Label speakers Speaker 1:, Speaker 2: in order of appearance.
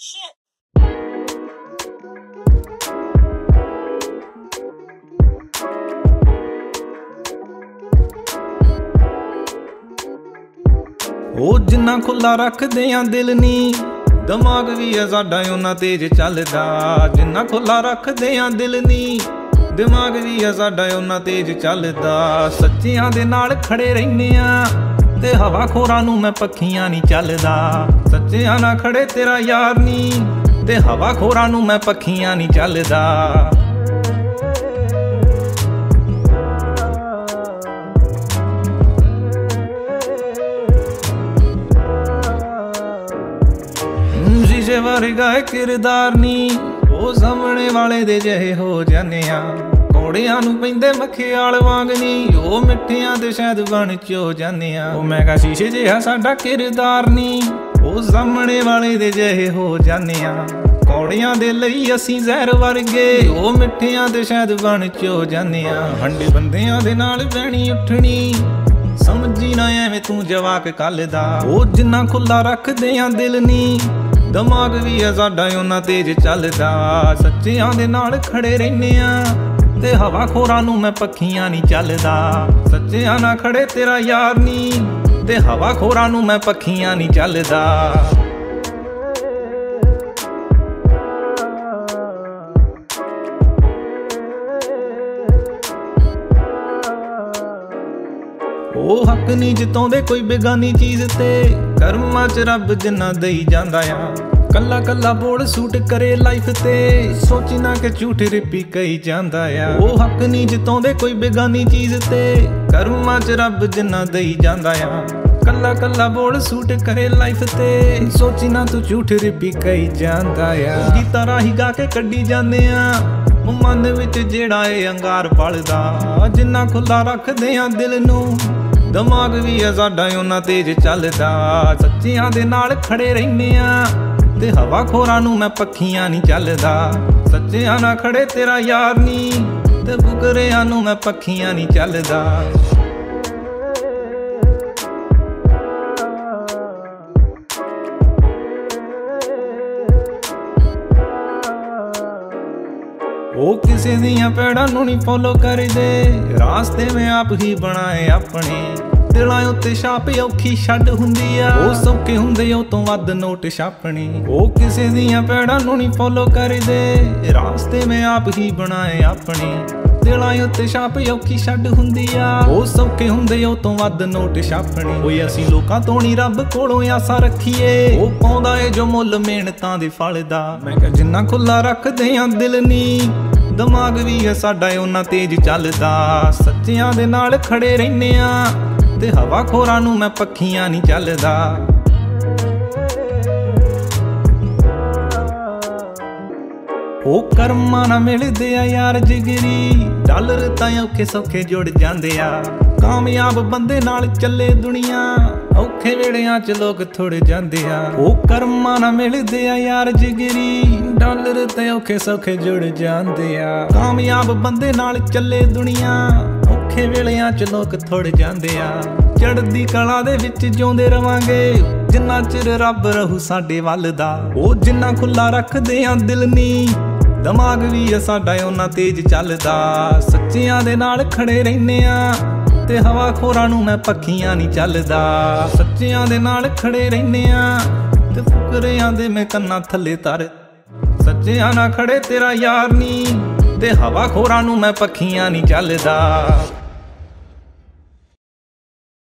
Speaker 1: Shit.
Speaker 2: ਉਹ ਜਿੰਨਾ ਖੁੱਲਾ ਰੱਖਦੇ ਆ ਦਿਲ ਨੀ, ਦਿਮਾਗ ਵੀ ਆ ਸਾਡਾ ਉਹਨਾਂ ਤੇਜ ਚੱਲਦਾ। ਜਿੰਨਾ ਖੁੱਲਾ ਰੱਖਦੇ ਆ ਦਿਲ ਨੀ, ਦਿਮਾਗ ਵੀ ਆ ਸਾਡਾ ਉਹਨਾਂ ਤੇਜ ਚੱਲਦਾ। ਸੱਚਿਆਂ ਦੇ ਨਾਲ ਖੜੇ ਰਹਿੰਦੇ ਆ ਤੇ ਹਵਾ ਖੋਰਾਂ ਨੂੰ ਮੈਂ ਪੱਖੀਆਂ ਨਹੀਂ ਚੱਲਦਾ। ਸੱਚਿਆਂ ਨਾਲ ਖੜੇ ਤੇਰਾ ਯਾਰ ਨੀ ਤੇ ਹਵਾ ਖੋਰਾਂ ਨੂੰ ਮੈਂ ਪੱਖੀਆਂ ਨਹੀਂ ਚੱਲਦਾ। ਸ਼ੀਸ਼ੇ ਵਰਗਾ ਕਿਰਦਾਰ ਨੀ, ਉਹ ਸਾਹਮਣੇ ਵਾਲੇ ਦੇ ਜਿਹੇ ਹੋ ਜਾਂਦੇ ਆ। ਘੋੜਿਆਂ ਨੂੰ ਪੈਂਦੇ ਮਖਿਆਲ ਵਾਂਗ ਨੀ, ਉਹ ਮਿੱਠਿਆਂ ਦੇ ਸ਼ਾਇਦ ਬਣ ਚੋ ਜਾਂਦੇ ਆ। ਉਹ ਮੈਂ ਕਹਾ ਸ਼ੀਸ਼ੇ ਜਿਹਾ ਸਾਡਾ ਕਿਰਦਾਰ ਨੀ, ਉਹ ਸਾਹਮਣੇ ਵਾਲੇ ਦੇ ਜਿਹੇ ਹੋ ਜਾਂਦੇ ਆ। ਘੋੜਿਆਂ ਦੇ ਲਈ ਅਸੀਂ ਜ਼ਹਿਰ ਵਰਗੇ, ਉਹ ਮਿੱਠਿਆਂ ਦੇ ਸ਼ਾਇਦ ਬਣ ਚੋ ਜਾਂਦੇ ਆ। ਹੰਡੇ ਬੰਦਿਆਂ ਦੇ ਨਾਲ ਬਹਿਣੀ ਉੱਠਣੀ, ਸਮਝੀ ਨਾ ਐਵੇਂ ਤੂੰ ਜਵਾਕ ਕੱਲ ਦਾ। ਉਹ ਜਿੰਨਾ ਖੁੱਲਾ ਰੱਖਦੇ ਆ ਦਿਲ ਨੀ, ਦਿਮਾਗ ਵੀ ਆ ਸਾਡਾ ਉਹਨਾਂ ਤੇਜ ਚੱਲਦਾ। ਸੱਚਿਆਂ ਦੇ ਨਾਲ ਖੜੇ ਰਹਿੰਦੇ ਆ ਤੇ ਹਵਾ ਖੋਰਾਂ ਨੂੰ ਮੈਂ ਪੱਖੀਆਂ ਨਹੀਂ ਚੱਲਦਾ। ਸੱਚਿਆਂ ਨਾਲ ਖੜੇ ਤੇਰਾ ਯਾਰ ਨੀ ਤੇ ਹਵਾ ਖੋਰਾਂ ਨੂੰ ਮੈਂ ਪੱਖੀਆਂ ਨਹੀਂ ਚੱਲਦਾ। ਉਹ ਹੱਕ ਨਹੀਂ ਜਿਤਾਉਂਦੇ ਕੋਈ ਬੇਗਾਨੀ ਚੀਜ਼ ਤੇ, ਕਰਮਾਂ 'ਚ ਰੱਬ ਜਿੰਨਾ ਦੇਈ ਜਾਂਦਾ ਆ। ਕੱਲਾ ਕੱਲਾ ਬੋਲ ਸੂਟ ਕਰੇ ਲਾਈਫ ਤੇ, ਸੋਚੀ ਨਾ ਕਿ ਝੂਠ ਰਿਪੀ ਕਹੀ ਜਾਂਦਾ ਆ। ਉਹ ਹੱਕ ਨਹੀਂ ਜਿਤਾਉਂਦੇ ਕੋਈ ਬੇਗਾਨੀ ਚੀਜ਼ ਤੇ, ਕਰਮਾਂ 'ਚ ਰੱਬ ਜਿੰਨਾ ਦੇਈ ਜਾਂਦਾ ਆ। ਕੱਲਾ ਕੱਲਾ ਬੋਲ ਸੂਟ ਕਰੇ ਲਾਈਫ ਤੇ, ਸੋਚੀ ਨਾ ਤੂੰ ਝੂਠ ਰਿਪੀ ਕਹੀ ਜਾਂਦਾ ਆ। ਗੀਤਾਂ ਰਾਹੀਂ ਗਾ ਕੇ ਕੱਢੀ ਜਾਂਦੇ ਆ ਉਹ ਮਨ ਵਿੱਚ ਜਿਹੜਾ ਏ ਅੰਗਾਰ ਪਲਦਾ। ਜਿੰਨਾ ਖੁੱਲਾ ਰੱਖਦੇ ਆ ਦਿਲ ਨੂੰ, ਦਿਮਾਗ ਵੀ ਆ ਸਾਡਾ ਉਹਨਾਂ ਤੇਜ ਚੱਲਦਾ। ਸੱਚਿਆਂ ਦੇ ਨਾਲ ਖੜੇ ਰਹਿੰਦੇ ਆ ਤੇ ਹਵਾ ਖੋਰਾਂ ਨੂੰ ਮੈਂ ਪੱਖੀਆਂ ਨਹੀਂ ਚੱਲਦਾ। ਸੱਚਿਆਂ ਨਾਲ ਖੜੇ ਤੇਰਾ ਯਾਰ ਨੀ ਤੇ ਬੁਗਰਿਆਂ ਨੂੰ ਮੈਂ ਪੱਖੀਆਂ ਨਹੀਂ ਚੱਲਦਾ। ਉਹ ਕਿਸੇ ਦੀਆਂ ਪੈੜਾਂ ਨੂੰ ਨਹੀਂ ਫੋਲੋ ਕਰਦੇ, ਰਾਸਤੇ ਮੈਂ ਆਪ ਹੀ ਬਣਾਏ ਆਪਣੇ। ਦਿਲਾਂ ਉੱਤੇ ਛਾਪ ਔਖੀ ਛੱਡ ਹੁੰਦੀ ਆ, ਉਹ ਸੌਖੇ ਹੁੰਦੇ ਉਹ ਤੋਂ ਵੱਧ ਨੋਟ ਛਾਪਣੇ। ਉਹ ਕਿਸੇ ਦੀਆਂ ਪੈੜਾਂ ਨੂੰ ਨਹੀਂ ਫੋਲੋ ਕਰਦੇ, ਰਾਸਤੇ ਮੈਂ ਆਪ ਹੀ ਬਣਾਏ ਆਪਣੇ। ਦਿਲਾਂ ਉੱਤੇ ਛਾਪ ਔਖੀ ਛੱਡ ਹੁੰਦੀ ਆ, ਉਹ ਸੌਖੇ ਹੁੰਦੇ ਉਹ ਤੋਂ ਵੱਧ ਨੋਟ ਛਾਪਣੇ। ਓਏ ਅਸੀਂ ਲੋਕਾਂ ਤੋਂ ਨਹੀਂ ਰੱਬ ਕੋਲੋਂ ਆਸਾਂ ਰੱਖੀਏ, ਉਹ ਪਾਉਂਦਾ ਏ ਜੋ ਮੁੱਲ ਮਿਹਨਤਾਂ ਦੇ ਫਲ ਦਾ। ਮੈਂ ਕਿਹਾ ਜਿੰਨਾ ਖੁੱਲਾ ਰੱਖਦੇ ਆ ਦਿਲ ਨੀ, ਦਿਮਾਗ ਵੀ ਆ ਸਾਡਾ ਉਹਨਾਂ ਤੇਜ ਚੱਲਦਾ। ਸੱਚਿਆਂ ਦੇ ਨਾਲ ਖੜੇ ਰਹਿੰਦੇ ਆ ਤੇ ਹਵਾ ਖੋਰਾਂ ਨੂੰ ਮੈਂ ਪੱਖੀਆਂ ਨਹੀਂ ਚੱਲਦਾ। ਉਹ ਕਰਮਾਂ ਨਾ ਮਿਲਦੇ ਆ ਯਾਰ ਜਿਗਰੀ, ਡਾਲਰ ਤਾਂ ਔਖੇ ਸੌਖੇ ਜੁੜ ਜਾਂਦੇ ਆ। ਕਾਮਯਾਬ ਬੰਦੇ ਨਾਲ ਚੱਲੇ ਦੁਨੀਆ, ਔਖੇ ਵੇੜਿਆਂ 'ਚ ਲੋਕ ਥੋੜੇ ਜਾਂਦੇ ਆ। ਉਹ ਕਰਮਾਂ ਨਾ ਮਿਲਦੇ ਆ ਯਾਰ ਜਿਗਰੀ, ਡਾਲਰ ਤੇ ਔਖੇ ਸੌਖੇ ਜੁੜ ਜਾਂਦੇ ਆ। ਕਾਮਯਾਬ ਬੰਦੇ ਨਾਲ ਚੱਲੇ ਦੁਨੀਆ, ਔਖੇ ਵੇਲਿਆਂ 'ਚ ਲੋਕ ਥੋੜੇ ਜਾਂਦੇ ਆ। ਚੜ੍ਹਦੀ ਕਲਾ ਦੇ ਵਿੱਚ ਜਿਉਂਦੇ ਰਵਾਂਗੇ ਜਿੰਨਾ ਚਿਰ ਰੱਬ ਰਹੂ ਸਾਡੇ ਵੱਲ ਦਾ। ਉਹ ਜਿੰਨਾ ਖੁੱਲਾ ਰੱਖਦੇ ਆ ਦਿਲ ਨੀ, ਦਿਮਾਗ ਵੀ ਆ ਸਾਡਾ ਉਹਨਾਂ ਤੇਜ ਚੱਲਦਾ। ਸੱਚਿਆਂ ਦੇ ਨਾਲ ਖੜੇ ਰਹਿੰਦੇ ਆ ਤੇ ਹਵਾ ਖੋਰਾਂ ਨੂੰ ਮੈਂ ਪੱਖੀਆਂ ਨਹੀਂ ਚੱਲਦਾ। ਸੱਚਿਆਂ ਦੇ ਨਾਲ ਖੜੇ ਰਹਿੰਦੇ ਆ ਤੇ ਫੁਕਰਿਆਂ ਦੇ ਮੈਂ ਕੰਨਾਂ ਥੱਲੇ ਤਰ। ਸੱਚਿਆਂ ਨਾਲ ਖੜੇ ਤੇਰਾ ਯਾਰ ਨੀ ਤੇ ਹਵਾ ਖੋਰਾਂ ਨੂੰ ਮੈਂ ਪੱਖੀਆਂ ਨਹੀਂ ਚੱਲਦਾ।